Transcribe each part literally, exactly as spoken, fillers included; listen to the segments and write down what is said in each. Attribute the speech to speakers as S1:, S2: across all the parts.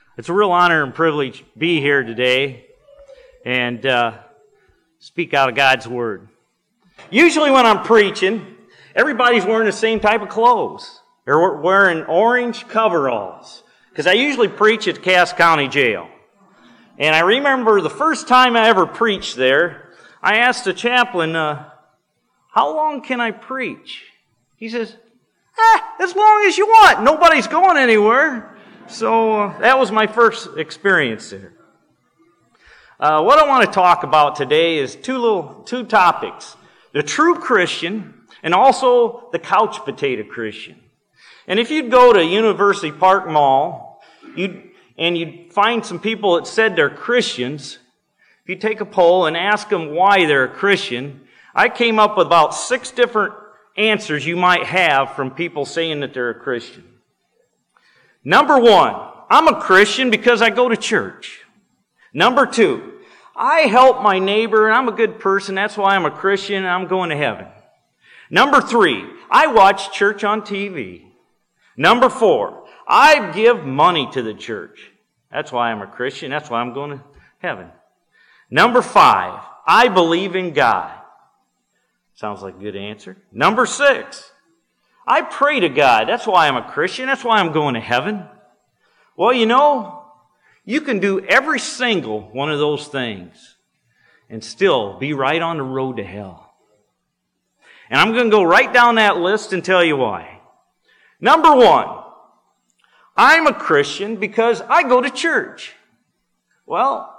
S1: It's a real honor and privilege to be here today and uh, speak out of God's Word. Usually when I'm preaching, everybody's wearing the same type of clothes. They're wearing orange coveralls because I usually preach at Cass County Jail. And I remember the first time I ever preached there, I asked the chaplain, uh, how long can I preach? He says, eh, as long as you want. Nobody's going anywhere. So uh, that was my first experience there. Uh, what I want to talk about today is two little two topics: the true Christian and also the couch potato Christian. And if you'd go to University Park Mall, you'd and you'd find some people that said they're Christians. If you take a poll and ask them why they're a Christian, I came up with about six different answers you might have from people saying that they're a Christian. Number one, I'm a Christian because I go to church. Number two, I help my neighbor and I'm a good person. That's why I'm a Christian and I'm going to heaven. Number three, I watch church on T V. Number four, I give money to the church. That's why I'm a Christian. That's why I'm going to heaven. Number five, I believe in God. Sounds like a good answer. Number six, I pray to God. That's why I'm a Christian. That's why I'm going to heaven. Well, you know, you can do every single one of those things and still be right on the road to hell. And I'm going to go right down that list and tell you why. Number one, I'm a Christian because I go to church. Well,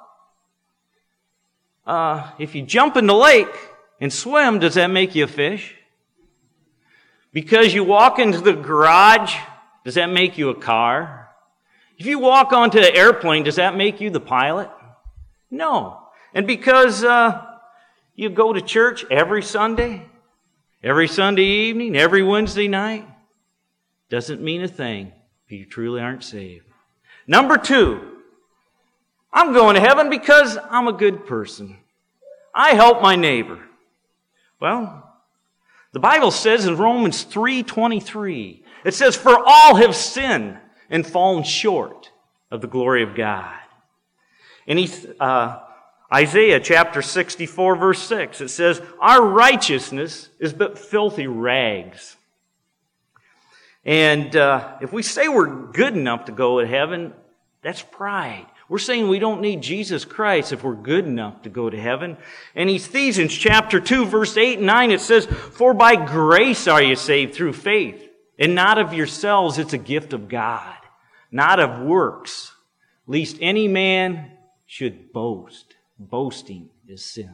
S1: uh, if you jump in the lake and swim, does that make you a fish? Because you walk into the garage, does that make you a car? If you walk onto the airplane, does that make you the pilot? No. And because uh, you go to church every Sunday, every Sunday evening, every Wednesday night, doesn't mean a thing if you truly aren't saved. Number two, I'm going to heaven because I'm a good person. I help my neighbor. Well, the Bible says in Romans three twenty-three, it says, for all have sinned and fallen short of the glory of God. In uh, Isaiah chapter sixty-four, verse six, it says, our righteousness is but filthy rags. And uh, if we say we're good enough to go to heaven, that's pride. We're saying we don't need Jesus Christ if we're good enough to go to heaven. In Ephesians chapter two, verse eight and nine, it says, for by grace are you saved through faith, and not of yourselves, it's a gift of God, not of works, lest any man should boast. Boasting is sin.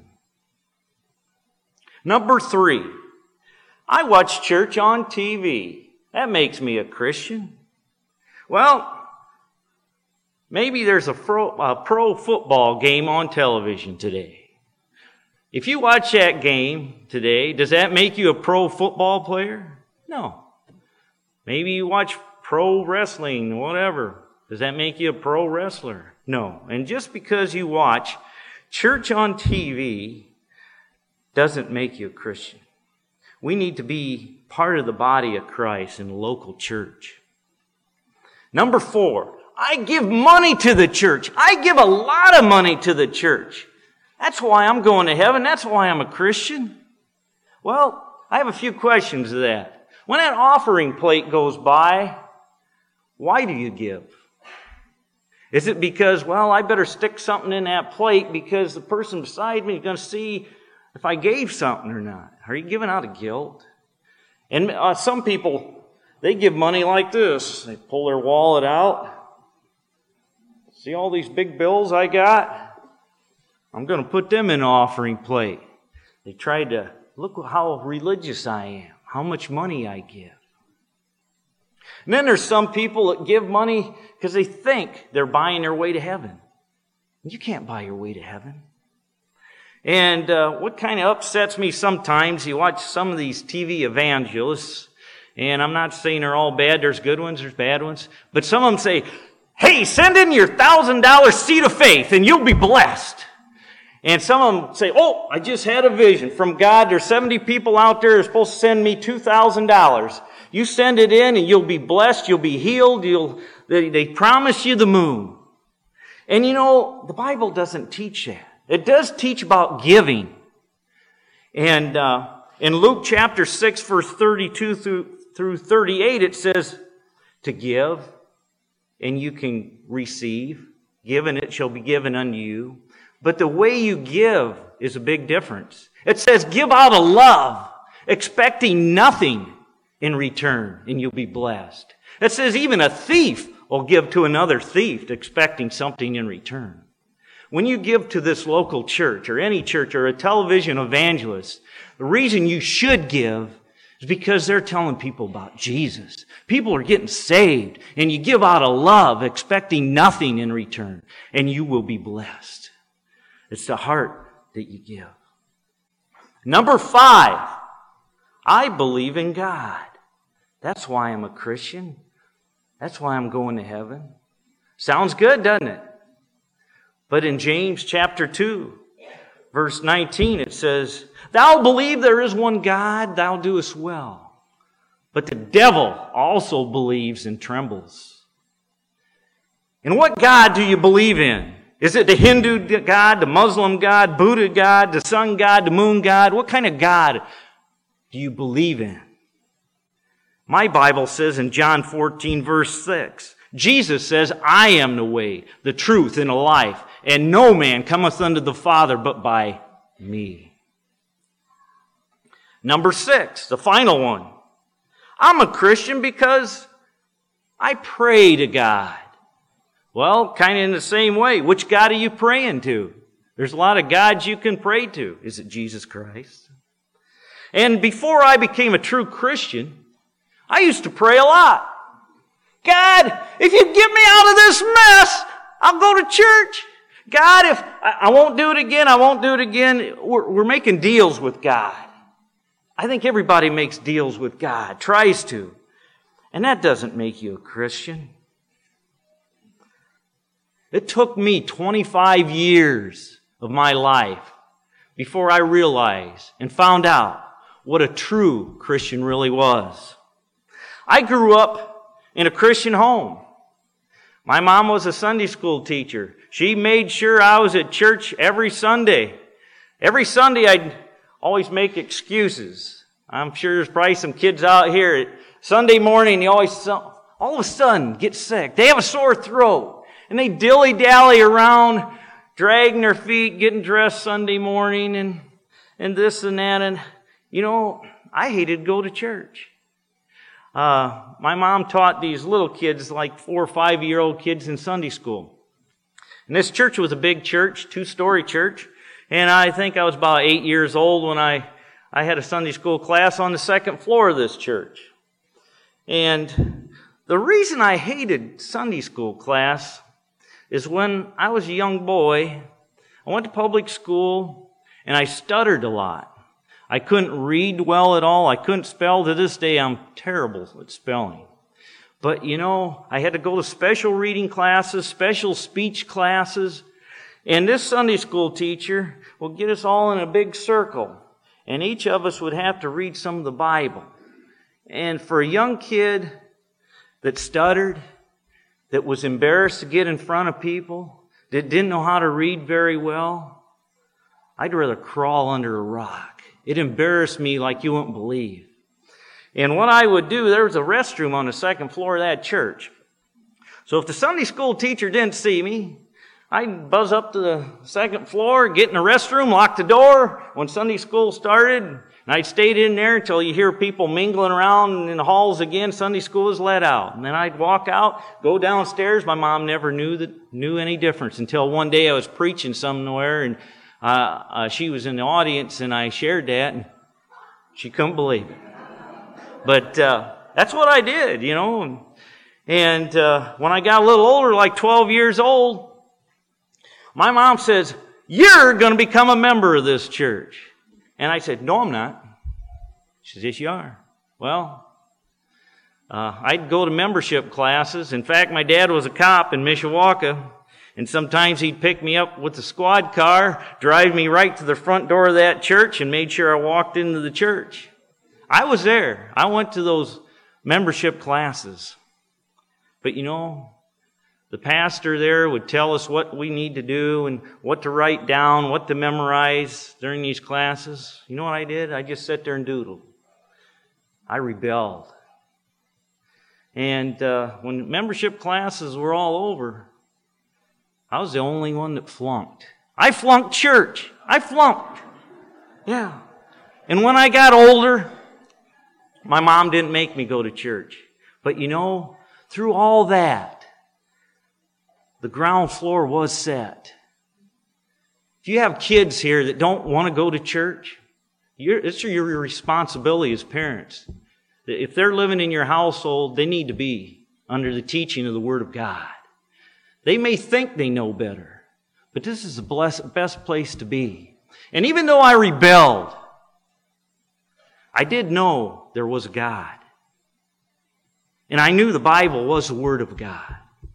S1: Number three, I watch church on T V. That makes me a Christian. Well, maybe there's a pro, a pro football game on television today. If you watch that game today, does that make you a pro football player? No. Maybe you watch pro wrestling, whatever. Does that make you a pro wrestler? No. And just because you watch church on T V doesn't make you a Christian. We need to be part of the body of Christ in a local church. Number four, I give money to the church. I give a lot of money to the church. That's why I'm going to heaven. That's why I'm a Christian. Well, I have a few questions to that. When that offering plate goes by, why do you give? Is it because, well, I better stick something in that plate because the person beside me is going to see if I gave something or not? Are you giving out of guilt? And uh, some people, they give money like this. They pull their wallet out. See all these big bills I got? I'm going to put them in an offering plate. They tried to, look how religious I am, how much money I give. And then there's some people that give money because they think they're buying their way to heaven. You can't buy your way to heaven. And uh, what kind of upsets me sometimes, you watch some of these T V evangelists, and I'm not saying they're all bad. There's good ones, there's bad ones. But some of them say, hey, send in your one thousand dollars seed of faith and you'll be blessed. And some of them say, oh, I just had a vision from God. There's seventy people out there who are supposed to send me two thousand dollars. You send it in and you'll be blessed, you'll be healed, you'll, they, they promise you the moon. And you know, the Bible doesn't teach that. It does teach about giving. And uh, in Luke chapter six, verse thirty-two through, through thirty-eight, it says to give, and you can receive. Give, and it shall be given unto you. But the way you give is a big difference. It says, give out of love, expecting nothing in return, and you'll be blessed. It says even a thief will give to another thief, expecting something in return. When you give to this local church, or any church, or a television evangelist, the reason you should give is because they're telling people about Jesus. People are getting saved, and you give out of love, expecting nothing in return, and you will be blessed. It's the heart that you give. Number five, I believe in God. That's why I'm a Christian. That's why I'm going to heaven. Sounds good, doesn't it? But in James chapter two, verse nineteen, it says, thou believe there is one God, thou doest well. But the devil also believes and trembles. And what God do you believe in? Is it the Hindu God, the Muslim God, Buddha God, the sun God, the moon God? What kind of God do you believe in? My Bible says in John fourteen, verse six, Jesus says, I am the way, the truth, and the life, and no man cometh unto the Father but by me. Number six, the final one. I'm a Christian because I pray to God. Well, kind of in the same way. Which God are you praying to? There's a lot of gods you can pray to. Is it Jesus Christ? And before I became a true Christian, I used to pray a lot. God, if you get me out of this mess, I'll go to church. God, if I, I won't do it again, I won't do it again. We're, we're making deals with God. I think everybody makes deals with God, tries to. And that doesn't make you a Christian. It took me twenty-five years of my life before I realized and found out what a true Christian really was. I grew up in a Christian home. My mom was a Sunday school teacher. She made sure I was at church every Sunday. Every Sunday I'd always make excuses. I'm sure there's probably some kids out here at Sunday morning, they always, all of a sudden get sick. They have a sore throat. And they dilly-dally around, dragging their feet, getting dressed Sunday morning, and, and this and that. And, you know, I hated to go to church. Uh, my mom taught these little kids, like four or five-year-old kids in Sunday school. And this church was a big church, two-story church. And I think I was about eight years old when I, I had a Sunday school class on the second floor of this church. And the reason I hated Sunday school class is when I was a young boy, I went to public school, and I stuttered a lot. I couldn't read well at all. I couldn't spell. To this day, I'm terrible at spelling. But, you know, I had to go to special reading classes, special speech classes, and this Sunday school teacher will get us all in a big circle, and each of us would have to read some of the Bible. And for a young kid that stuttered, that was embarrassed to get in front of people, that didn't know how to read very well, I'd rather crawl under a rock. It embarrassed me like you wouldn't believe. And what I would do, there was a restroom on the second floor of that church. So if the Sunday school teacher didn't see me, I'd buzz up to the second floor, get in the restroom, lock the door when Sunday school started, and I'd stayed in there until you hear people mingling around in the halls again. Sunday school is let out. And then I'd walk out, go downstairs. My mom never knew that knew any difference until one day I was preaching somewhere, and uh, uh, she was in the audience, and I shared that, and she couldn't believe it. But uh, that's what I did, you know. And, and uh, when I got a little older, like twelve years old, my mom says, "You're going to become a member of this church." And I said, "No, I'm not." She says, "Yes, you are." Well, uh, I'd go to membership classes. In fact, my dad was a cop in Mishawaka, and sometimes he'd pick me up with the squad car, drive me right to the front door of that church, and made sure I walked into the church. I was there. I went to those membership classes. But you know, The pastor there would tell us what we need to do and what to write down, what to memorize during these classes. You know what I did? I just sat there and doodled. I rebelled. And uh, when membership classes were all over, I was the only one that flunked. I flunked church. I flunked. Yeah. And when I got older, my mom didn't make me go to church. But you know, through all that, the ground floor was set. If you have kids here that don't want to go to church, you're, it's your responsibility as parents. If they're living in your household, they need to be under the teaching of the Word of God. They may think they know better, but this is the blessed, best place to be. And even though I rebelled, I did know there was a God. And I knew the Bible was the Word of God.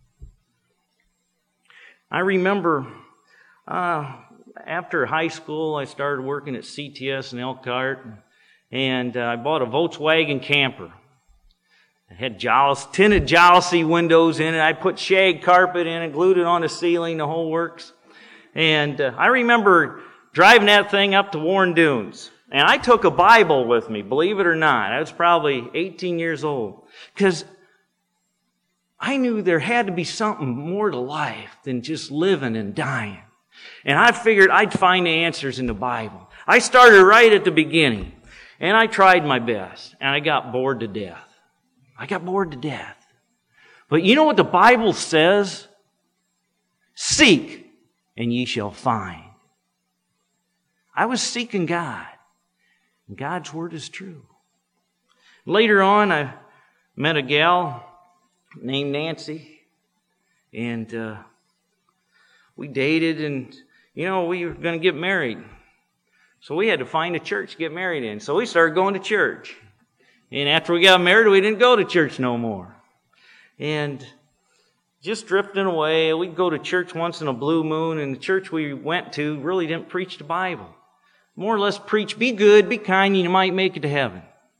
S1: I remember uh, after high school, I started working at C T S in Elkhart, and uh, I bought a Volkswagen camper. It had jalousie, tinted jalousie windows in it. I put shag carpet in it, glued it on the ceiling, the whole works. And uh, I remember driving that thing up to Warren Dunes. And I took a Bible with me, believe it or not. I was probably eighteen years old. Because I knew there had to be something more to life than just living and dying. And I figured I'd find the answers in the Bible. I started right at the beginning. And I tried my best. And I got bored to death. I got bored to death. But you know what the Bible says? Seek, and ye shall find. I was seeking God. And God's Word is true. Later on, I met a gal named Nancy. And uh, we dated, and, you know, we were going to get married. So we had to find a church to get married in. So we started going to church. And after we got married, we didn't go to church no more. And just drifting away, we'd go to church once in a blue moon, and the church we went to really didn't preach the Bible. More or less preach, be good, be kind, and you might make it to heaven.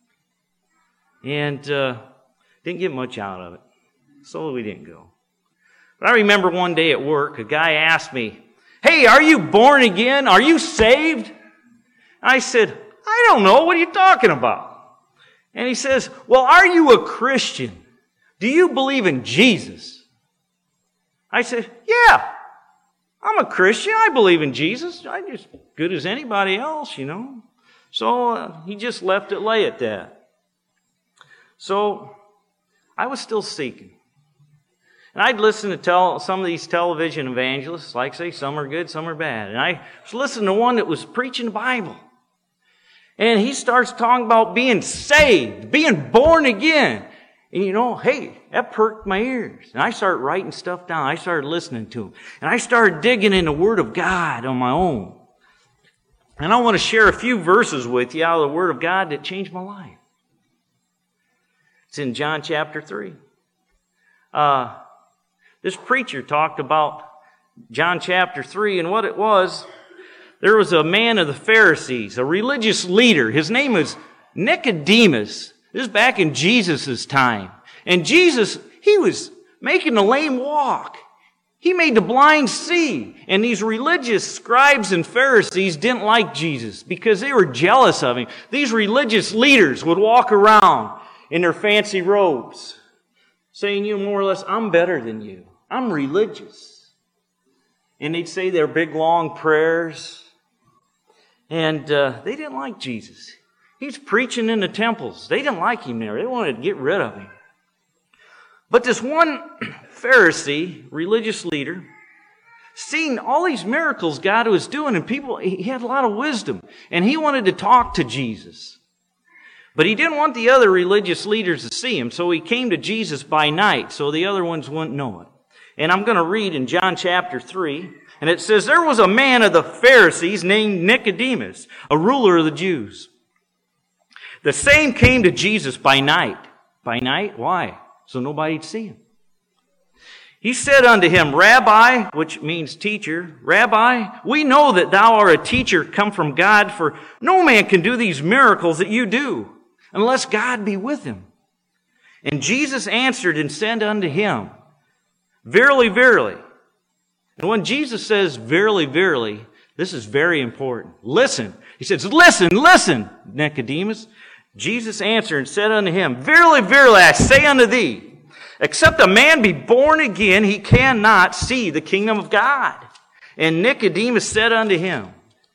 S1: And uh, didn't get much out of it. So we didn't go. But I remember one day at work, a guy asked me, "Hey, are you born again? Are you saved?" I said, "I don't know. What are you talking about?" And he says, "Well, are you a Christian? Do you believe in Jesus?" I said, "Yeah, I'm a Christian. I believe in Jesus. I'm just good as anybody else, you know." So uh, he just left it lay at that. So I was still seeking. And I'd listen to tell some of these television evangelists, like say, some are good, some are bad. And I was listening to one that was preaching the Bible. And he starts talking about being saved, being born again. And you know, hey, that perked my ears. And I started writing stuff down. I started listening to him. And I started digging in the Word of God on my own. And I want to share a few verses with you out of the Word of God that changed my life. It's in John chapter three. Uh, this preacher talked about John chapter three, and what it was, there was a man of the Pharisees, a religious leader. His name was Nicodemus. This is back in Jesus' time. And Jesus, he was making the lame walk. He made the blind see. And these religious scribes and Pharisees didn't like Jesus because they were jealous of him. These religious leaders would walk around in their fancy robes, saying, you know, more or less, I'm better than you. I'm religious. And they'd say their big, long prayers. And uh, they didn't like Jesus. He's preaching in the temples. They didn't like him there. They wanted to get rid of him. But this one Pharisee, religious leader, seeing all these miracles God was doing, and people, he had a lot of wisdom. And he wanted to talk to Jesus. But he didn't want the other religious leaders to see him, so he came to Jesus by night, so the other ones wouldn't know it. And I'm going to read in John chapter three, and it says, there was a man of the Pharisees named Nicodemus, a ruler of the Jews. The same came to Jesus by night. By night? Why? So nobody'd see him. He said unto him, Rabbi, which means teacher, Rabbi, we know that thou art a teacher come from God, for no man can do these miracles that you do, unless God be with him. And Jesus answered and said unto him, Verily, verily. And when Jesus says, verily, verily, this is very important. Listen. He says, listen, listen, Nicodemus. Jesus answered and said unto him, Verily, verily, I say unto thee, except a man be born again, he cannot see the kingdom of God. And Nicodemus said unto him,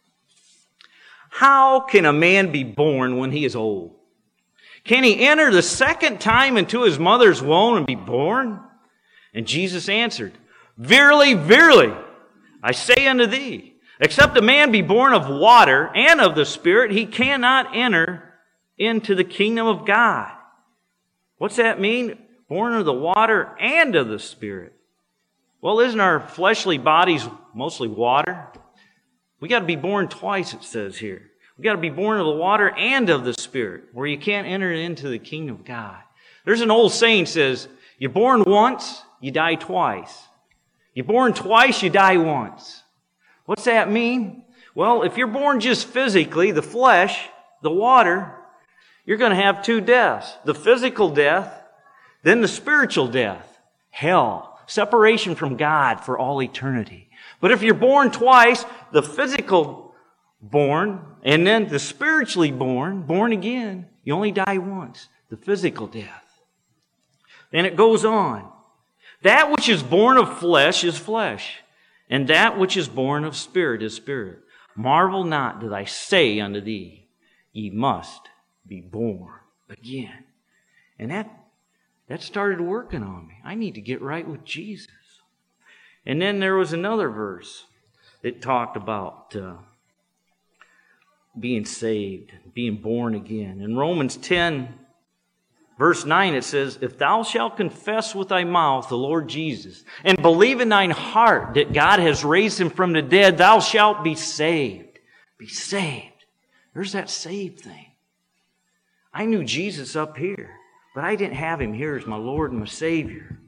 S1: How can a man be born when he is old? Can he enter the second time into his mother's womb and be born? And Jesus answered, Verily, verily, I say unto thee, except a man be born of water and of the Spirit, he cannot enter into the kingdom of God. What's that mean? Born of the water and of the Spirit. Well, isn't our fleshly bodies mostly water? We got to be born twice, it says here. We got to be born of the water and of the Spirit, where you can't enter into the kingdom of God. There's an old saying that says, you're born once, you die twice. You're born twice, you die once. What's that mean? Well, if you're born just physically, the flesh, the water, you're going to have two deaths. The physical death, then the spiritual death. Hell, separation from God for all eternity. But if you're born twice, the physical born, and then the spiritually born, born again, you only die once. The physical death. Then it goes on. That which is born of flesh is flesh, and that which is born of spirit is spirit. Marvel not that I say unto thee, ye must be born again. And that, that started working on me. I need to get right with Jesus. And then there was another verse that talked about uh, being saved, being born again. In Romans ten, verse nine, it says, If thou shalt confess with thy mouth the Lord Jesus, and believe in thine heart that God has raised him from the dead, thou shalt be saved. Be saved. There's that saved thing. I knew Jesus up here, but I didn't have him here as my Lord and my Savior.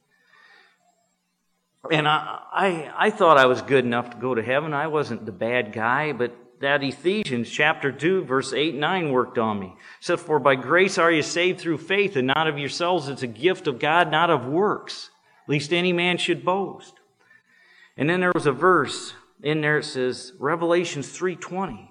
S1: And I, I, I thought I was good enough to go to heaven. I wasn't the bad guy, but that Ephesians chapter two, verse eight and nine worked on me. It said, For by grace are you saved through faith, and not of yourselves. It's a gift of God, not of works, lest any man should boast. And then there was a verse in there, it says, Revelations three twenty.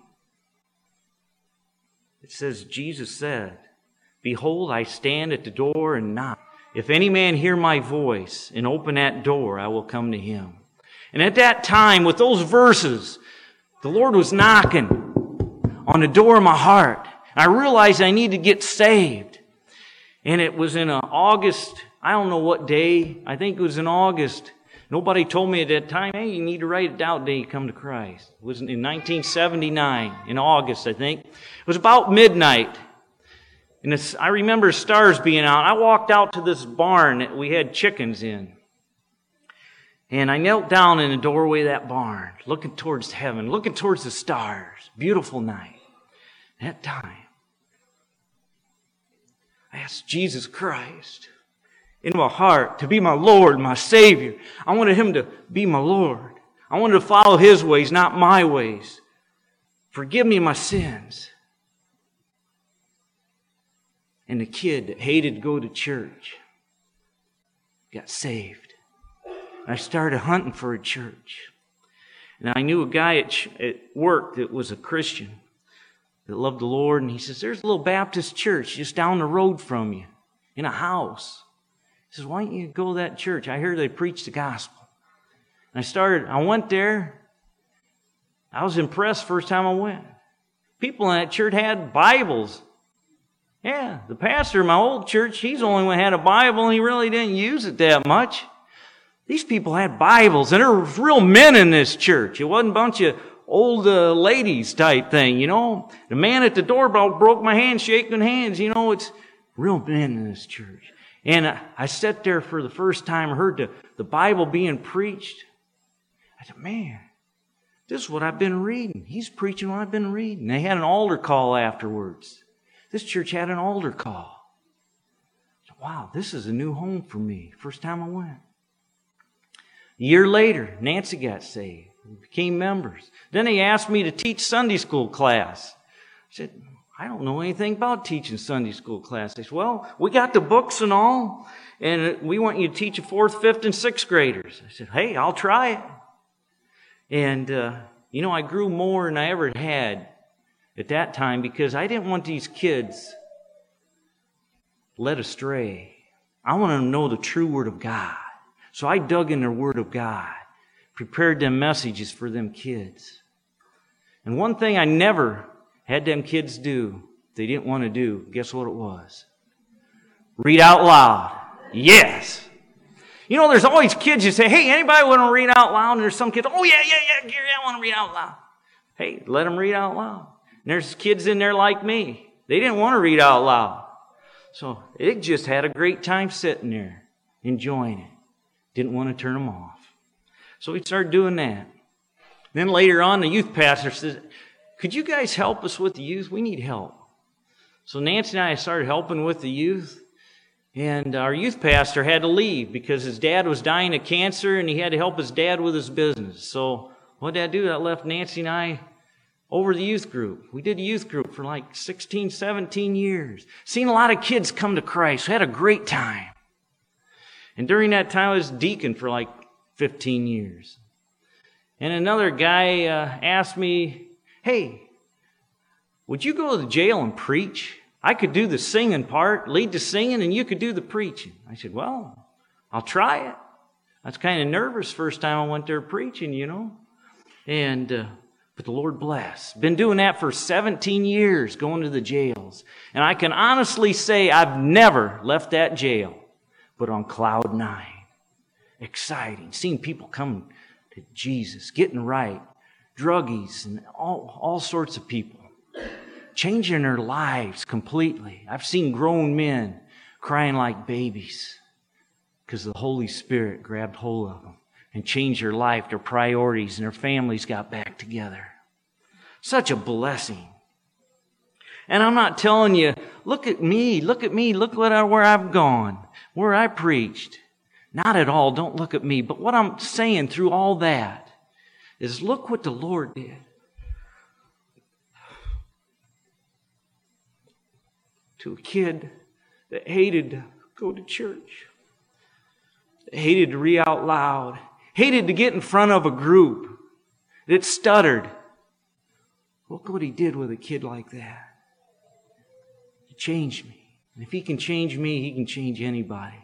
S1: It says, Jesus said, Behold, I stand at the door and knock. If any man hear my voice and open that door, I will come to him. And at that time, with those verses, the Lord was knocking on the door of my heart. I realized I needed to get saved. And it was in August, I don't know what day, I think it was in August. Nobody told me at that time, hey, you need to write it down the day you come to Christ. It was in nineteen seventy-nine, in August, I think. It was about midnight. And it's, I remember stars being out. I walked out to this barn that we had chickens in. And I knelt down in the doorway of that barn, looking towards heaven, looking towards the stars. Beautiful night. That time, I asked Jesus Christ in my heart to be my Lord, my Savior. I wanted him to be my Lord. I wanted to follow his ways, not my ways. Forgive me my sins. And the kid that hated to go to church got saved. I started hunting for a church. And I knew a guy at, ch- at work that was a Christian that loved the Lord. And he says, there's a little Baptist church just down the road from you in a house. He says, why don't you go to that church? I hear they preach the gospel. And I started, I went there. I was impressed first time I went. People in that church had Bibles. Yeah, the pastor of my old church, he's the only one who had a Bible, and he really didn't use it that much. These people had Bibles, and there were real men in this church. It wasn't a bunch of old uh, ladies type thing, you know. The man at the door broke my hand, shaking hands. You know, it's real men in this church. And I, I sat there for the first time, heard the, the Bible being preached. I said, man, this is what I've been reading. He's preaching what I've been reading. They had an altar call afterwards. This church had an altar call. Said, wow, this is a new home for me. First time I went. A year later, Nancy got saved. We became members. Then they asked me to teach Sunday school class. I said, I don't know anything about teaching Sunday school class. They said, well, we got the books and all, and we want you to teach a fourth, fifth, and sixth graders. I said, hey, I'll try it. And, uh, you know, I grew more than I ever had at that time because I didn't want these kids led astray. I want them to know the true Word of God. So I dug in the Word of God, prepared them messages for them kids. And one thing I never had them kids do, they didn't want to do, guess what it was? Read out loud. Yes. You know, there's always kids who say, hey, anybody want to read out loud? And there's some kids, oh, yeah, yeah, yeah, Gary, I want to read out loud. Hey, let them read out loud. And there's kids in there like me. They didn't want to read out loud. So it just had a great time sitting there, enjoying it. Didn't want to turn them off. So we started doing that. Then later on, the youth pastor says, could you guys help us with the youth? We need help. So Nancy and I started helping with the youth. And our youth pastor had to leave because his dad was dying of cancer and he had to help his dad with his business. So what did I do? I left Nancy and I over the youth group. We did a youth group for like sixteen, seventeen years. Seen a lot of kids come to Christ. We had a great time. And during that time, I was deacon for like fifteen years. And another guy uh, asked me, hey, would you go to the jail and preach? I could do the singing part, lead the singing, and you could do the preaching. I said, well, I'll try it. I was kind of nervous first time I went there preaching, you know. And, uh, but the Lord bless. Been doing that for seventeen years, going to the jails. And I can honestly say I've never left that jail, but on cloud nine. Exciting. Seeing people come to Jesus, getting right. Druggies and all, all sorts of people. Changing their lives completely. I've seen grown men crying like babies because the Holy Spirit grabbed hold of them and changed their life, their priorities, and their families got back together. Such a blessing. And I'm not telling you, look at me, look at me, look what I, where I've gone, where I preached. Not at all, don't look at me. But what I'm saying through all that is look what the Lord did. To a kid that hated to go to church, that hated to read out loud, hated to get in front of a group, that stuttered. Look what he did with a kid like that. He changed me. And if he can change me, he can change anybody.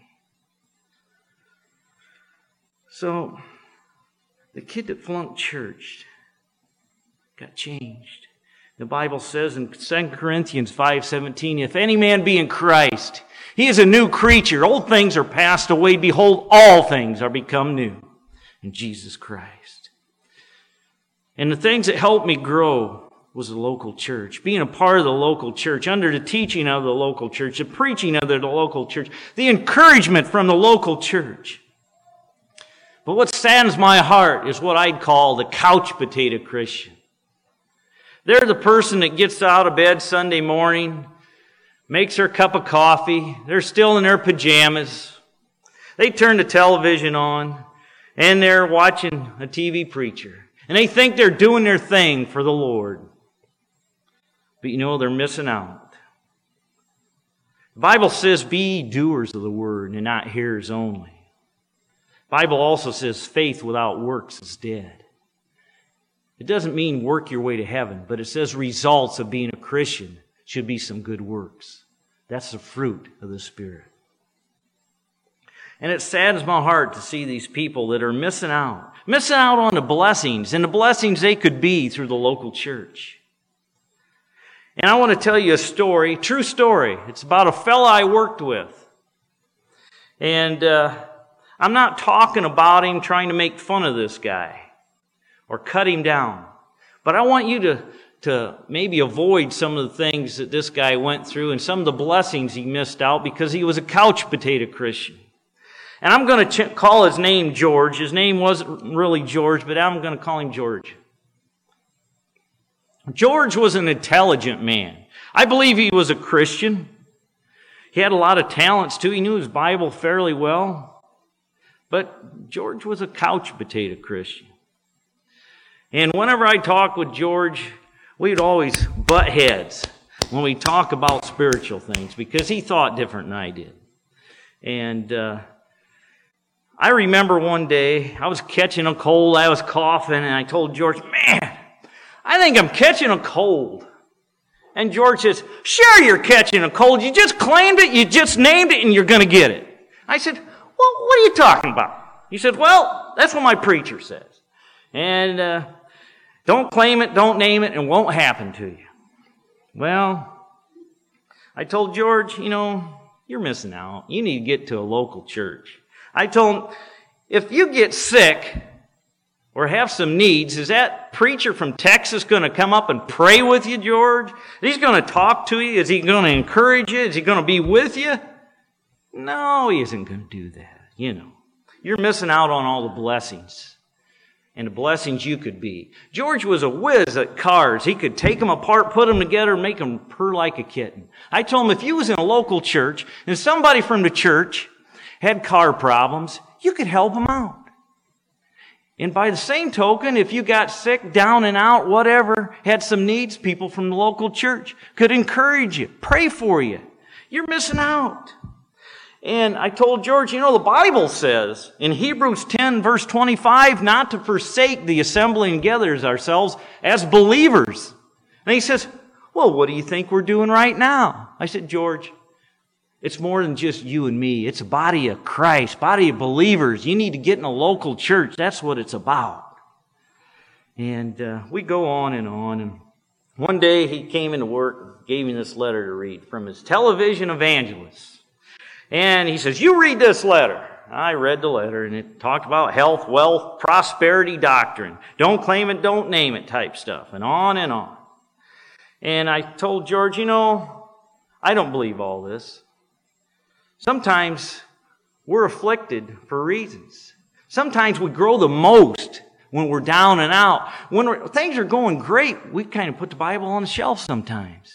S1: So, the kid that flunked church got changed. The Bible says in Second Corinthians five seventeen, if any man be in Christ, he is a new creature. Old things are passed away. Behold, all things are become new in Jesus Christ. And the things that helped me grow was the local church. Being a part of the local church, under the teaching of the local church, the preaching of the local church, the encouragement from the local church. But what saddens my heart is what I'd call the couch potato Christian. They're the person that gets out of bed Sunday morning, makes her cup of coffee. They're still in their pajamas. They turn the television on, and they're watching a T V preacher. And they think they're doing their thing for the Lord. But you know, they're missing out. The Bible says, be doers of the word and not hearers only. The Bible also says, faith without works is dead. It doesn't mean work your way to heaven, but it says results of being a Christian should be some good works. That's the fruit of the Spirit. And it saddens my heart to see these people that are missing out. Missing out on the blessings, and the blessings they could be through the local church. And I want to tell you a story, true story. It's about a fella I worked with. And uh, I'm not talking about him trying to make fun of this guy or cut him down. But I want you to, to maybe avoid some of the things that this guy went through and some of the blessings he missed out because he was a couch potato Christian. And I'm going to ch- call his name George. His name wasn't really George, but I'm going to call him George. George was an intelligent man. I believe he was a Christian. He had a lot of talents too. He knew his Bible fairly well. But George was a couch potato Christian. And whenever I talked with George, we'd always butt heads. when we talk about spiritual things, because he thought different than I did. And uh, I remember one day, I was catching a cold, I was coughing, and I told George, man, I think I'm catching a cold. And George says, sure you're catching a cold. You just claimed it, you just named it, and you're going to get it. I said, well, what are you talking about? He said, well, that's what my preacher says. And uh, don't claim it, don't name it, and it won't happen to you. Well, I told George, you know, you're missing out. You need to get to a local church. I told him, if you get sick or have some needs, is that preacher from Texas going to come up and pray with you, George? He's going to talk to you? Is he going to encourage you? Is he going to be with you? No, he isn't going to do that. You know, you're missing out on all the blessings and the blessings you could be. George was a whiz at cars. He could take them apart, put them together, and make them purr like a kitten. I told him if you was in a local church and somebody from the church had car problems, you could help them out. And by the same token, if you got sick, down and out, whatever, had some needs, people from the local church could encourage you, pray for you. You're missing out. And I told George, you know, the Bible says in Hebrews ten, verse twenty-five, not to forsake the assembling together as ourselves as believers. And he says, well, what do you think we're doing right now? I said, George, it's more than just you and me. It's a body of Christ, body of believers. You need to get in a local church. That's what it's about. And uh, we go on and on. And one day he came into work, gave me this letter to read from his television evangelist. And he says, you read this letter. I read the letter, and it talked about health, wealth, prosperity doctrine. Don't claim it, don't name it type stuff, and on and on. And I told George, you know, I don't believe all this. Sometimes we're afflicted for reasons. Sometimes we grow the most when we're down and out. When we're, things are going great, we kind of put the Bible on the shelf sometimes.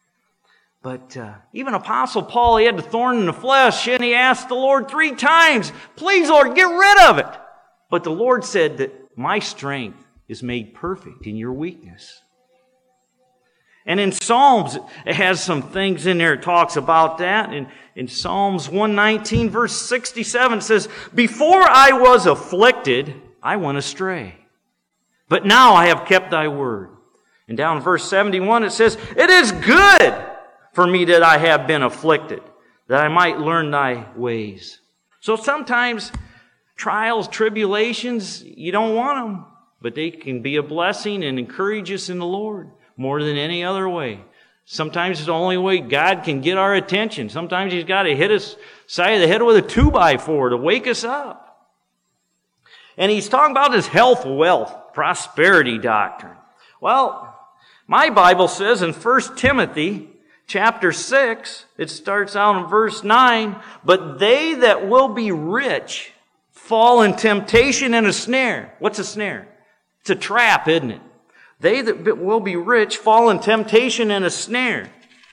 S1: But uh, even Apostle Paul, he had the thorn in the flesh, and he asked the Lord three times, please, Lord, get rid of it. But the Lord said that my strength is made perfect in your weakness. And in Psalms, it has some things in there that talks about that. In, in Psalms one nineteen, verse sixty-seven, it says, before I was afflicted, I went astray. But now I have kept thy word. And down in verse seventy-one, it says, it is good for me that I have been afflicted, that I might learn thy ways. So sometimes trials, tribulations, you don't want them, but they can be a blessing and encourage us in the Lord more than any other way. Sometimes it's the only way God can get our attention. Sometimes He's got to hit us side of the head with a two by four to wake us up. And He's talking about this health, wealth, prosperity doctrine. Well, my Bible says in First Timothy chapter six, it starts out in verse nine, but they that will be rich fall in temptation and a snare. What's a snare? It's a trap, isn't it? They that will be rich fall in temptation and a snare.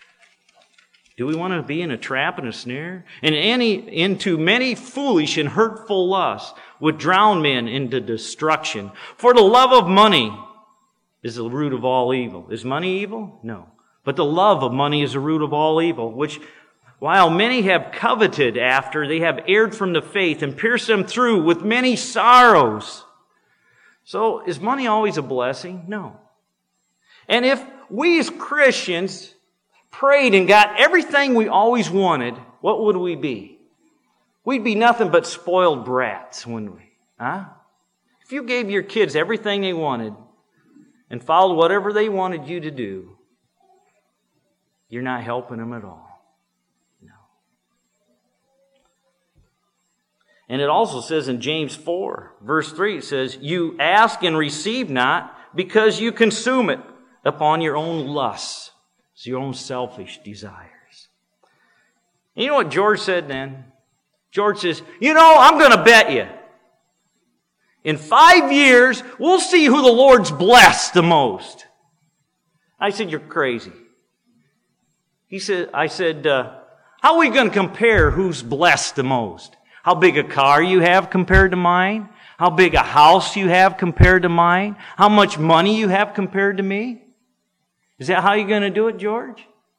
S1: Do we want to be in a trap and a snare? And any into many foolish and hurtful lusts would drown men into destruction. For the love of money is the root of all evil. Is money evil? No. But the love of money is the root of all evil, which while many have coveted after, they have erred from the faith and pierced them through with many sorrows. So is money always a blessing? No. And if we as Christians prayed and got everything we always wanted, what would we be? We'd be nothing but spoiled brats, wouldn't we? Huh? If you gave your kids everything they wanted and followed whatever they wanted you to do, you're not helping them at all. No. And it also says in James four, verse three, it says, you ask and receive not because you consume it upon your own lusts, your own selfish desires. And you know what George said then? George says, you know, I'm going to bet you. In five years, we'll see who the Lord's blessed the most. I said, you're crazy. He said, I said, uh, how are we going to compare who's blessed the most? How big a car you have compared to mine? How big a house you have compared to mine? How much money you have compared to me? Is that how you're going to do it, George?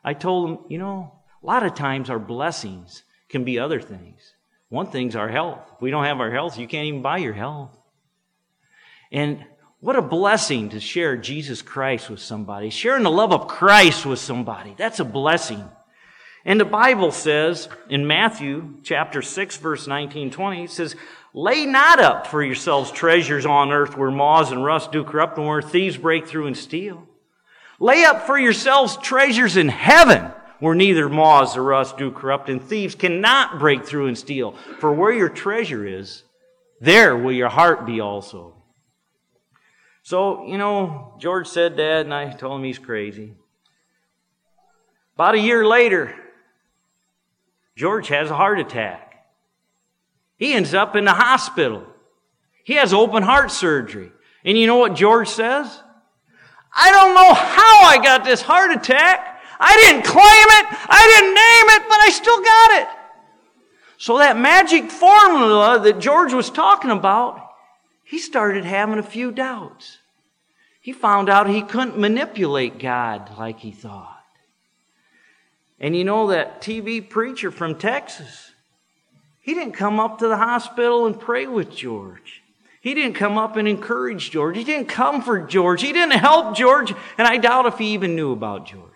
S1: I told him, you know, a lot of times our blessings can be other things. One thing's our health. If we don't have our health, you can't even buy your health. And what a blessing to share Jesus Christ with somebody. Sharing the love of Christ with somebody. That's a blessing. And the Bible says in Matthew chapter six, verse nineteen, twenty, it says, lay not up for yourselves treasures on earth where moths and rust do corrupt and where thieves break through and steal. Lay up for yourselves treasures in heaven where neither moths or rust do corrupt and thieves cannot break through and steal. For where your treasure is, there will your heart be also. So, you know, George said that, and I told him he's crazy. About a year later, George has a heart attack. He ends up in the hospital. He has open heart surgery. And you know what George says? I don't know how I got this heart attack. I didn't claim it. I didn't name it, but I still got it. So that magic formula that George was talking about, he started having a few doubts. He found out he couldn't manipulate God like he thought. And you know that T V preacher from Texas, he didn't come up to the hospital and pray with George. He didn't come up and encourage George. He didn't comfort George. He didn't help George. And I doubt if he even knew about George.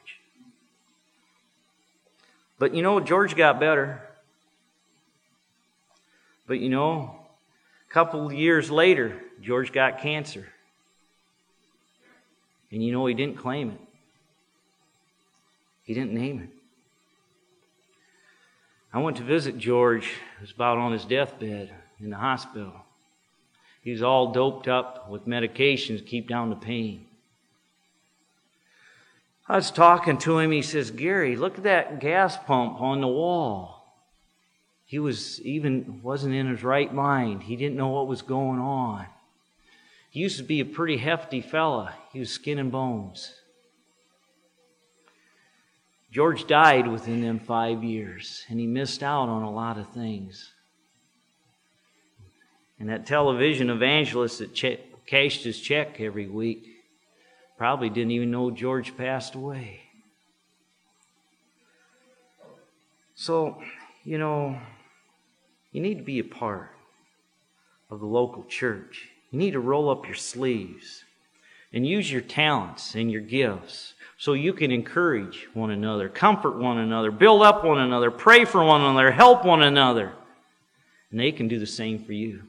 S1: But you know, George got better. But you know, a couple of years later, George got cancer. And you know, he didn't claim it. He didn't name it. I went to visit George. It was about on his deathbed in the hospital. He was all doped up with medications to keep down the pain. I was talking to him. He says, Gary, look at that gas pump on the wall. He was even wasn't in his right mind. He didn't know what was going on. He used to be a pretty hefty fella. He was skin and bones. George died within them five years, and he missed out on a lot of things. And that television evangelist that che- cashed his check every week probably didn't even know George passed away. So, you know, you need to be a part of the local church. You need to roll up your sleeves and use your talents and your gifts so you can encourage one another, comfort one another, build up one another, pray for one another, help one another. And they can do the same for you.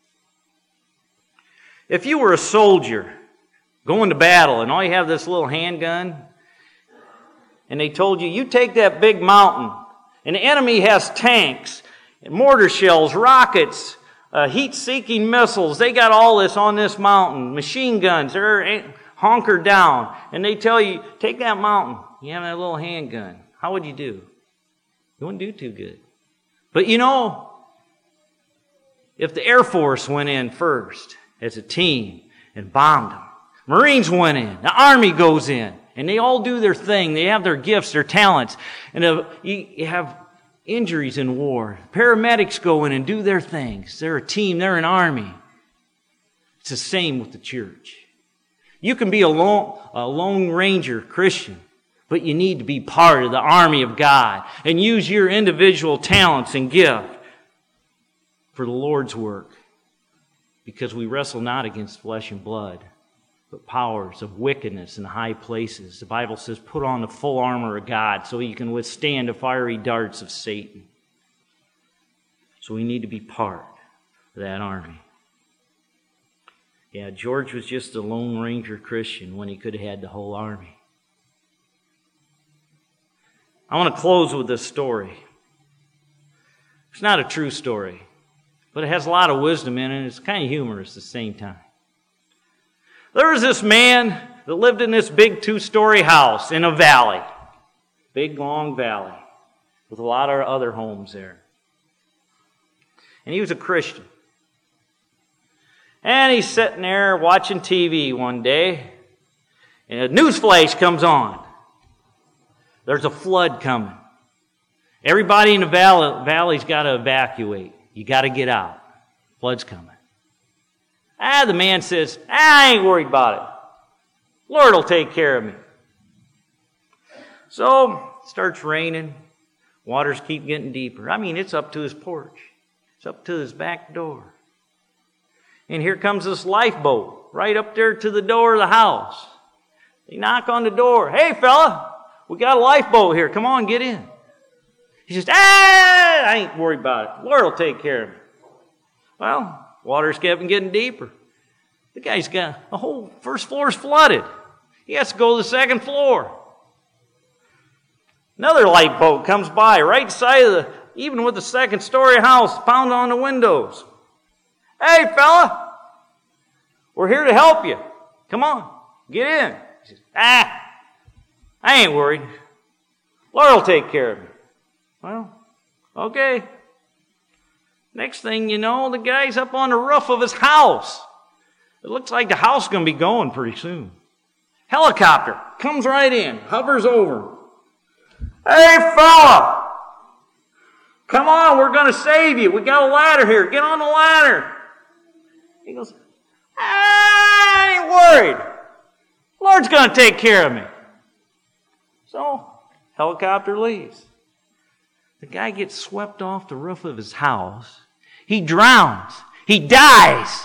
S1: If you were a soldier going to battle and all you have this little handgun, and they told you, you take that big mountain, and the enemy has tanks, and mortar shells, rockets, uh, heat-seeking missiles, they got all this on this mountain, machine guns, they're hunkered down, and they tell you, take that mountain, you have that little handgun. How would you do? You wouldn't do too good. But you know, if the Air Force went in first as a team and bombed them, Marines went in, the Army goes in, and they all do their thing. They have their gifts, their talents. And uh, you, you have injuries in war. Paramedics go in and do their things. They're a team, they're an army. It's the same with the church. You can be a lone, a lone ranger Christian, but you need to be part of the army of God and use your individual talents and gift for the Lord's work. Because we wrestle not against flesh and blood, but powers of wickedness in high places. The Bible says, put on the full armor of God so you can withstand the fiery darts of Satan. So we need to be part of that army. Yeah, George was just a Lone Ranger Christian when he could have had the whole army. I want to close with this story. It's not a true story, but it has a lot of wisdom in it. It's kind of humorous at the same time. There was this man that lived in this big two-story house in a valley. Big, long valley with a lot of other homes there. And he was a Christian. And he's sitting there watching T V one day, and a news flash comes on. There's a flood coming. Everybody in the valley, valley's got to evacuate. You got to get out. Flood's coming. Ah, the man says, I ain't worried about it. Lord will take care of me. So it starts raining. Waters keep getting deeper. I mean, it's up to his porch. It's up to his back door. And here comes this lifeboat right up there to the door of the house. They knock on the door. Hey, fella, we got a lifeboat here. Come on, get in. He says, ah, I ain't worried about it. Lord will take care of me. Well, water's kept getting deeper. The guy's got, the whole first floor's flooded. He has to go to the second floor. Another lifeboat comes by right side of the, even with the second story house, pound on the windows. Hey, fella, we're here to help you. Come on, get in. He says, ah, I ain't worried. Lord will take care of me. Well, okay. Next thing you know, the guy's up on the roof of his house. It looks like the house is going to be going pretty soon. Helicopter comes right in, hovers over. Hey, fella, come on, we're going to save you. We got a ladder here. Get on the ladder. He goes, I ain't worried. Lord's going to take care of me. So, helicopter leaves. The guy gets swept off the roof of his house. He drowns. He dies.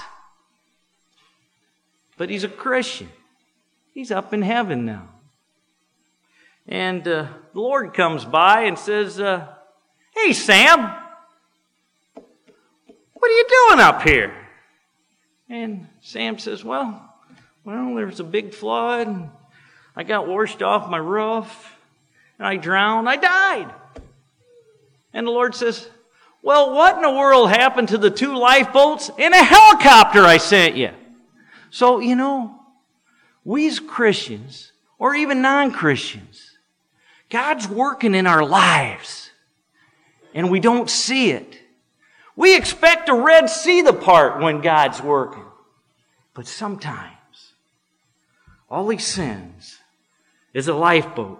S1: But he's a Christian. He's up in heaven now. And uh, the Lord comes by and says, uh, hey, Sam, what are you doing up here? And Sam says, well, well, there was a big flood. And I got washed off my roof. And I drowned. I died. And the Lord says, well, what in the world happened to the two lifeboats and a helicopter I sent you? So, you know, we as Christians, or even non-Christians, God's working in our lives, and we don't see it. We expect the Red Sea to part when God's working. But sometimes, all He sends is a lifeboat.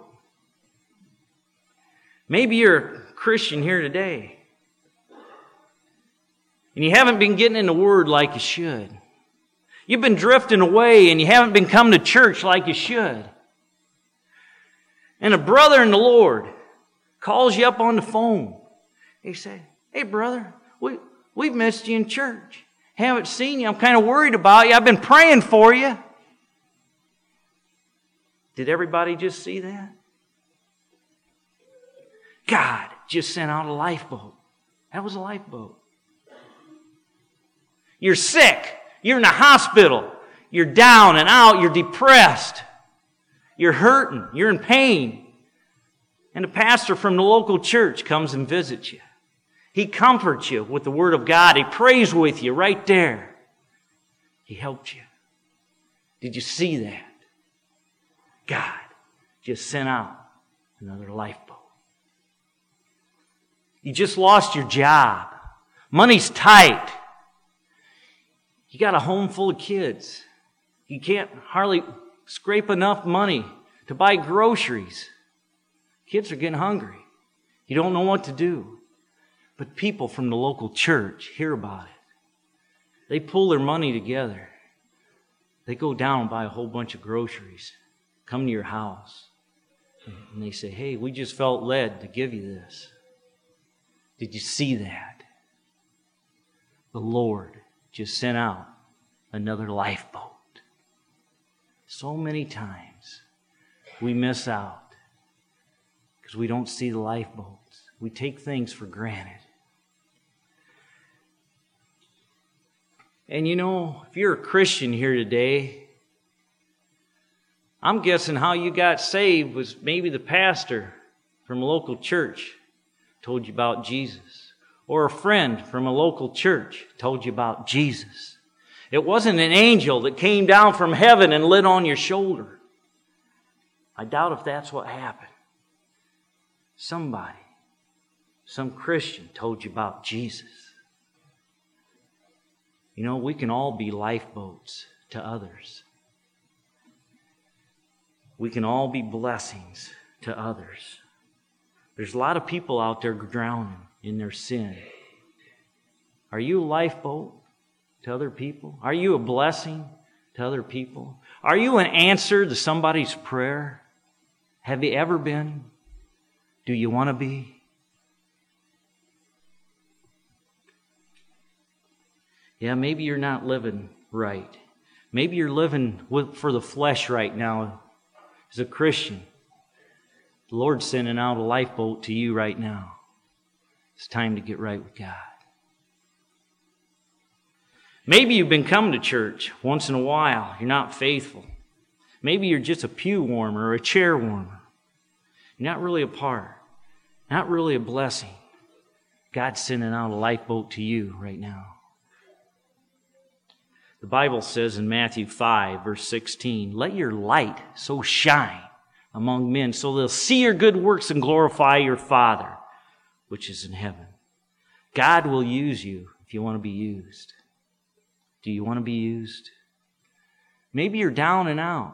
S1: Maybe you're a Christian here today, and you haven't been getting in the Word like you should. You've been drifting away, and you haven't been coming to church like you should. And a brother in the Lord calls you up on the phone. He said, hey, brother, we, we've missed you in church. Haven't seen you. I'm kind of worried about you. I've been praying for you. Did everybody just see that? God just sent out a lifeboat. That was a lifeboat. You're sick. You're in the hospital. You're down and out. You're depressed. You're hurting. You're in pain. And a pastor from the local church comes and visits you. He comforts you with the Word of God. He prays with you right there. He helped you. Did you see that? God just sent out another lifeboat. You just lost your job. Money's tight. You got a home full of kids. You can't hardly scrape enough money to buy groceries. Kids are getting hungry. You don't know what to do. But people from the local church hear about it. They pull their money together. They go down and buy a whole bunch of groceries, come to your house, and they say, hey, we just felt led to give you this. Did you see that? The Lord just sent out another lifeboat. So many times we miss out because we don't see the lifeboats. We take things for granted. And you know, if you're a Christian here today, I'm guessing how you got saved was maybe the pastor from a local church told you about Jesus. Or a friend from a local church told you about Jesus. It wasn't an angel that came down from heaven and lit on your shoulder. I doubt if that's what happened. Somebody, some Christian told you about Jesus. You know, we can all be lifeboats to others. We can all be blessings to others. There's a lot of people out there drowning in their sin. Are you a lifeboat to other people? Are you a blessing to other people? Are you an answer to somebody's prayer? Have you ever been? Do you want to be? Yeah, maybe you're not living right. Maybe you're living with, for the flesh right now as a Christian. The Lord's sending out a lifeboat to you right now. It's time to get right with God. Maybe you've been coming to church once in a while. You're not faithful. Maybe you're just a pew warmer or a chair warmer. You're not really a part. Not really a blessing. God's sending out a lifeboat to you right now. The Bible says in Matthew five, verse sixteen, let your light so shine among men so they'll see your good works and glorify your Father, which is in heaven. God will use you if you want to be used. Do you want to be used? Maybe you're down and out.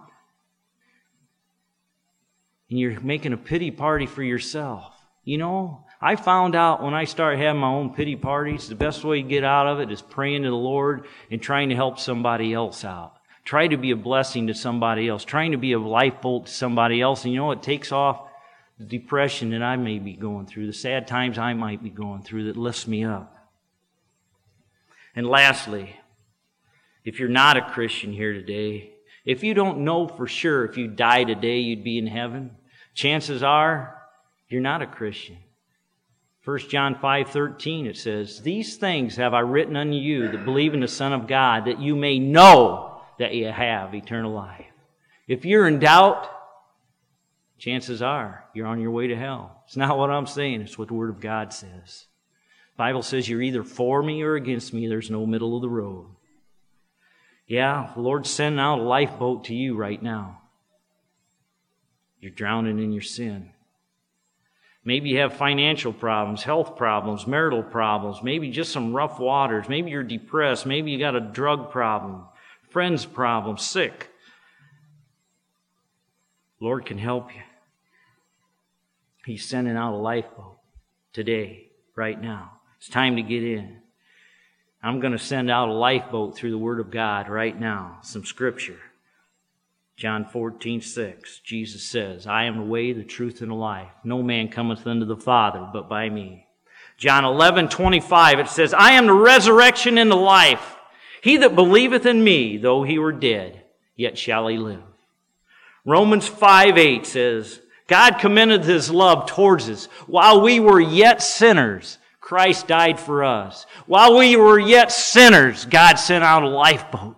S1: And you're making a pity party for yourself. You know, I found out when I started having my own pity parties, the best way to get out of it is praying to the Lord and trying to help somebody else out. Try to be a blessing to somebody else. Trying to be a lifeboat to somebody else. And you know, it takes off the depression that I may be going through, the sad times I might be going through that lifts me up. And lastly, if you're not a Christian here today, if you don't know for sure if you die today you'd be in heaven, chances are you're not a Christian. First John five thirteen, it says, these things have I written unto you that believe in the Son of God, that you may know that you have eternal life. If you're in doubt, chances are you're on your way to hell. It's not what I'm saying. It's what the Word of God says. The Bible says you're either for me or against me. There's no middle of the road. Yeah, the Lord's sending out a lifeboat to you right now. You're drowning in your sin. Maybe you have financial problems, health problems, marital problems, maybe just some rough waters. Maybe you're depressed. Maybe you got a drug problem, friends problem, sick. Lord can help you. He's sending out a lifeboat today, right now. It's time to get in. I'm going to send out a lifeboat through the Word of God right now. Some scripture. John fourteen six, Jesus says, I am the way, the truth, and the life. No man cometh unto the Father but by me. John eleven twenty-five, it says, I am the resurrection and the life. He that believeth in me, though he were dead, yet shall he live. Romans five eight says, God commendeth his love towards us. While we were yet sinners, Christ died for us. While we were yet sinners, God sent out a lifeboat.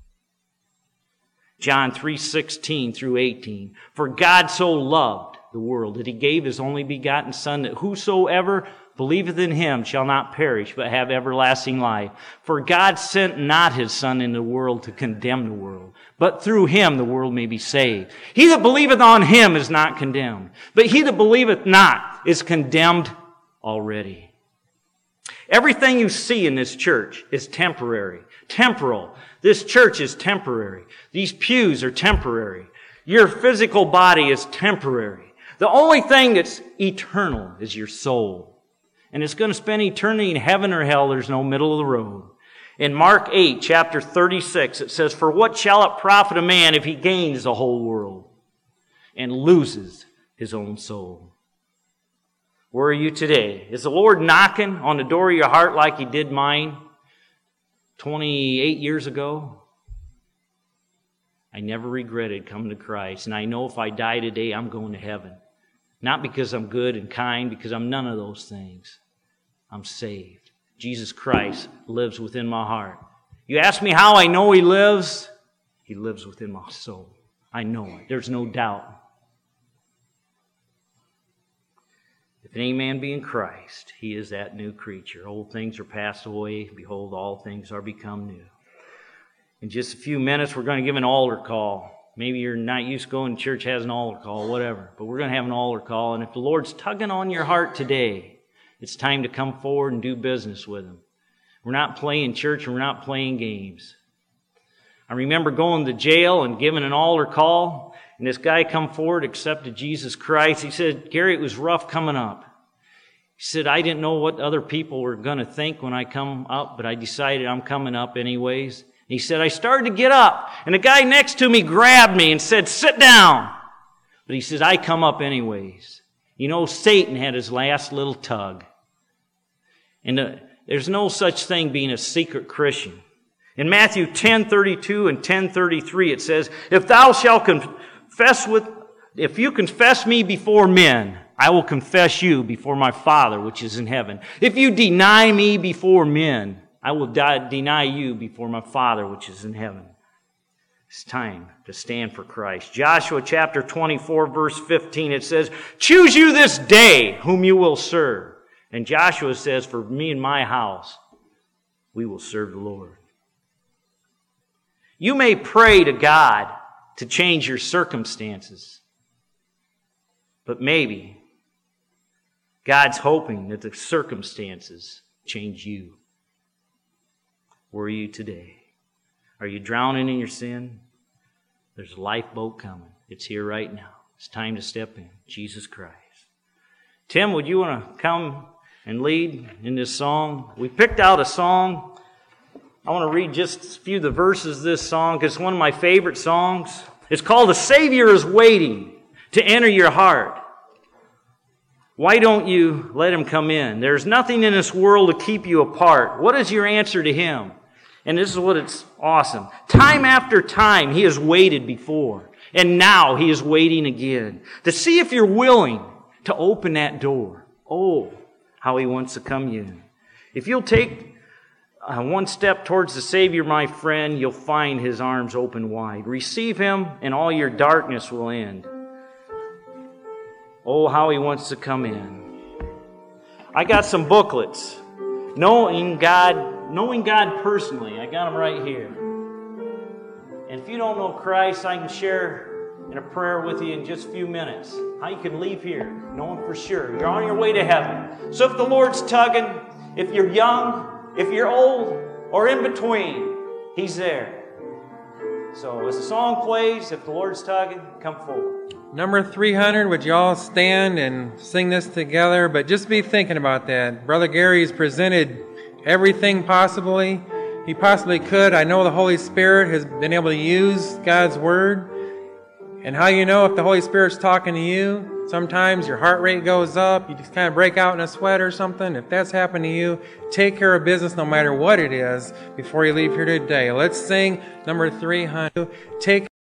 S1: John three sixteen through eighteen. For God so loved the world that he gave his only begotten Son, that whosoever believeth in him shall not perish, but have everlasting life. For God sent not his Son into the world to condemn the world, but through him the world may be saved. He that believeth on him is not condemned, but he that believeth not is condemned already. Everything you see in this church is temporary, temporal. This church is temporary. These pews are temporary. Your physical body is temporary. The only thing that's eternal is your soul. And it's going to spend eternity in heaven or hell. There's no middle of the road. In Mark eight, chapter thirty-six, it says, For what shall it profit a man if he gains the whole world and loses his own soul? Where are you today? Is the Lord knocking on the door of your heart like he did mine twenty-eight years ago? I never regretted coming to Christ. And I know if I die today, I'm going to heaven. Not because I'm good and kind, because I'm none of those things. I'm saved. Jesus Christ lives within my heart. You ask me how I know he lives? He lives within my soul. I know it. There's no doubt. If any man be in Christ, he is that new creature. Old things are passed away. Behold, all things are become new. In just a few minutes, we're going to give an altar call. Maybe you're not used to going to church, has an altar call, whatever. But we're going to have an altar call. And if the Lord's tugging on your heart today, it's time to come forward and do business with him. We're not playing church and we're not playing games. I remember going to jail and giving an altar call. And this guy come forward, accepted Jesus Christ. He said, Gary, it was rough coming up. He said, I didn't know what other people were going to think when I come up, but I decided I'm coming up anyways. And he said, I started to get up, and the guy next to me grabbed me and said, sit down. But he says, I come up anyways. You know, Satan had his last little tug. And uh, there's no such thing being a secret Christian. In Matthew ten thirty-two and ten thirty-three, it says, If thou shalt confess with, if you confess me before men, I will confess you before my Father which is in heaven. If you deny me before men, I will die, deny you before my Father which is in heaven. It's time to stand for Christ. Joshua chapter twenty-four, verse fifteen, it says, Choose you this day whom you will serve. And Joshua says, For me and my house, we will serve the Lord. You may pray to God to change your circumstances, but maybe God's hoping that the circumstances change you. Where are you today? Are you drowning in your sin? There's a lifeboat coming. It's here right now. It's time to step in. Jesus Christ. Tim, would you want to come and lead in this song? We picked out a song. I want to read just a few of the verses of this song because it's one of my favorite songs. It's called The Savior is Waiting to Enter Your Heart. Why don't you let Him come in? There's nothing in this world to keep you apart. What is your answer to Him? And this is what it's awesome. Time after time, He has waited before. And now He is waiting again to see if you're willing to open that door. Oh, how He wants to come in. If you'll take uh, one step towards the Savior, my friend, you'll find His arms open wide. Receive Him and all your darkness will end. Oh, how He wants to come in. I got some booklets. Knowing God, knowing God personally. I got them right here. And if you don't know Christ, I can share in a prayer with you in just a few minutes. How you can leave here knowing for sure you're on your way to heaven. So if the Lord's tugging, if you're young, if you're old, or in between, He's there. So as the song plays, if the Lord's tugging, come forward.
S2: Number three hundred, would you all stand and sing this together? But just be thinking about that. Brother Gary's presented everything possibly he possibly could. I know the Holy Spirit has been able to use God's Word. And how you know if the Holy Spirit's talking to you, sometimes your heart rate goes up, you just kind of break out in a sweat or something. If that's happened to you, take care of business no matter what it is before you leave here today. Let's sing number three hundred. Take